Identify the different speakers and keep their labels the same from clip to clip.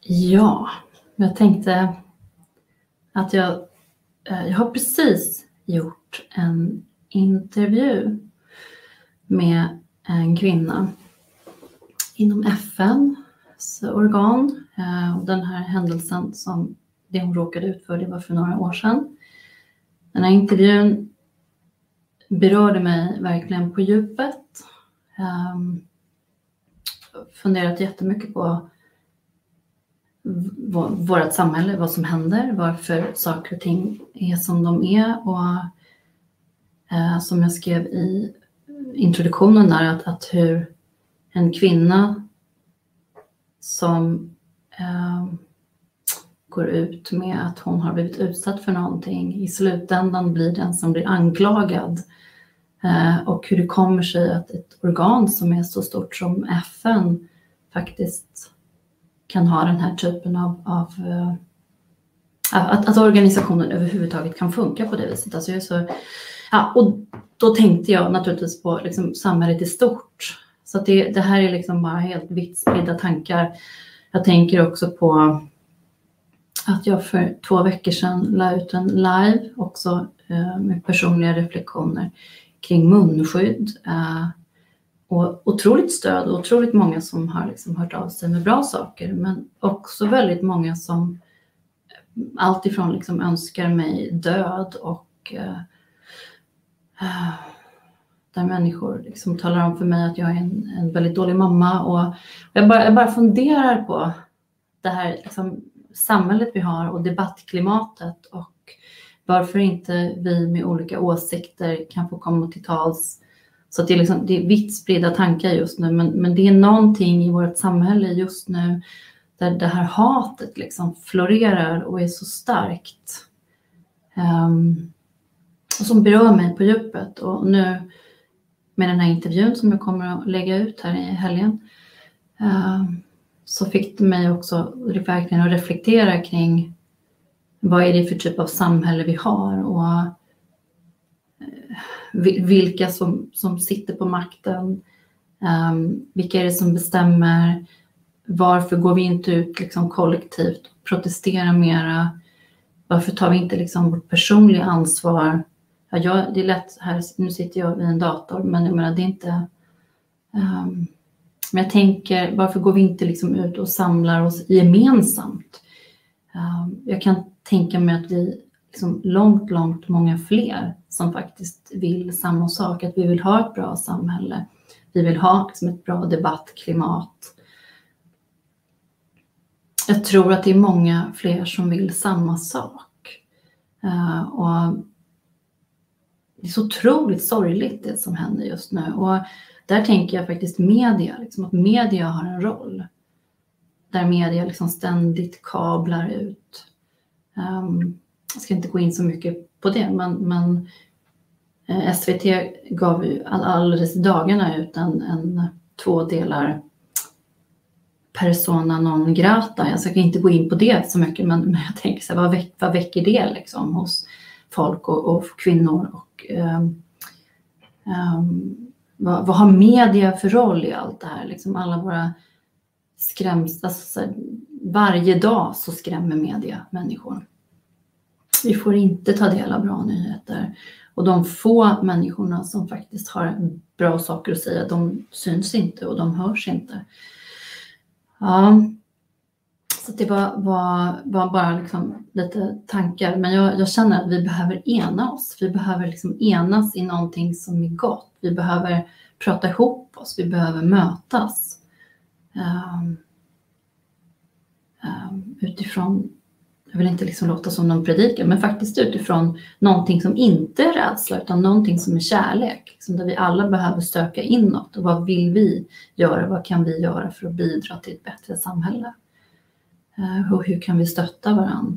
Speaker 1: Ja, jag tänkte att jag har precis gjort en intervju med en kvinna inom FN:s organ. Den här händelsen som det hon råkade ut för, det var för några år sedan. Den här intervjun berörde mig verkligen på djupet. Funderat jättemycket på vårt samhälle, vad som händer, varför saker och ting är som de är. Och som jag skrev i introduktionen där, att hur en kvinna som går ut med att hon har blivit utsatt för någonting, i slutändan blir den som blir anklagad. Och hur det kommer sig att ett organ som är så stort som FN faktiskt kan ha den här typen av att organisationen överhuvudtaget kan funka på det viset. Alltså och då tänkte jag naturligtvis på liksom samhället i stort. Så att det här är liksom bara helt vitt spridda tankar. Jag tänker också på att jag för 2 veckor sedan la ut en live också med personliga reflektioner kring munskydd. Och otroligt stöd och otroligt många som har liksom hört av sig med bra saker. Men också väldigt många som alltifrån liksom önskar mig död och där människor liksom talar om för mig att jag är en väldigt dålig mamma. Och jag bara funderar på det här liksom samhället vi har och debattklimatet och varför inte vi med olika åsikter kan få komma till tals. Så att det är vitt spridda tankar just nu, men det är någonting i vårt samhälle just nu där det här hatet liksom florerar och är så starkt. Och som berör mig på djupet. Och nu med den här intervjun som jag kommer att lägga ut här i helgen så fick det mig också verkligen att reflektera kring vad är det för typ av samhälle vi har och vilka som sitter på makten, vilka är det som bestämmer, varför går vi inte ut liksom kollektivt och protesterar mera, varför tar vi inte liksom vårt personliga ansvar. Ja, det är lätt här, nu sitter jag vid en dator, men jag menar det är inte men jag tänker, varför går vi inte liksom ut och samlar oss gemensamt? Jag kan tänka mig att vi liksom långt många fler som faktiskt vill samma sak, att vi vill ha ett bra samhälle. Vi vill ha liksom ett bra debattklimat. Jag tror att det är många fler som vill samma sak. Och det är så otroligt sorgligt det som händer just nu. Och där tänker jag faktiskt media, liksom att media har en roll. Där media liksom ständigt kablar ut. Jag ska inte gå in så mycket på det, men SVT gav ju alldeles dagarna ut en 2 delar persona non grata. Jag ska inte gå in på det så mycket, men jag tänker så här, vad väcker det liksom hos folk och kvinnor och vad har media för roll i allt det här? Liksom alla våra alltså, varje dag så skrämmer media människor. Vi får inte ta del av bra nyheter. Och de få människorna som faktiskt har bra saker att säga, de syns inte och de hörs inte. Ja, så det var bara liksom lite tankar. Men jag känner att vi behöver ena oss. Vi behöver liksom enas i någonting som är gott. Vi behöver prata ihop oss. Vi behöver mötas. Utifrån, jag vill inte liksom låta som någon predikan, men faktiskt utifrån någonting som inte är rädsla utan någonting som är kärlek. Liksom där vi alla behöver söka inåt. Och vad vill vi göra? Vad kan vi göra för att bidra till ett bättre samhälle? Och hur kan vi stötta varandra?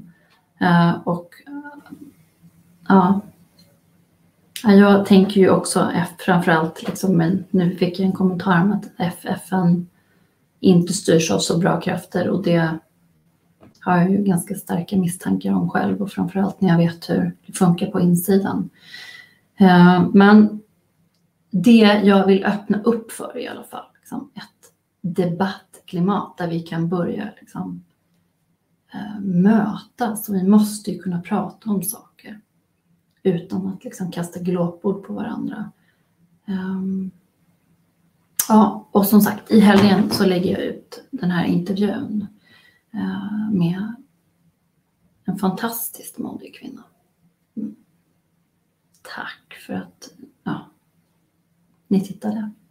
Speaker 1: Jag tänker ju också framförallt liksom, men nu fick jag en kommentar om att FN inte styrs av så bra krafter, och det har jag ju ganska starka misstankar om själv, och framförallt när jag vet hur det funkar på insidan. Men det jag vill öppna upp för i alla fall, liksom ett debattklimat där vi kan börja liksom mötas och vi måste ju kunna prata om saker utan att liksom kasta glåpord på varandra. Ja, och som sagt, i helgen så lägger jag ut den här intervjun med en fantastiskt modig kvinna. Tack för att ni tittade.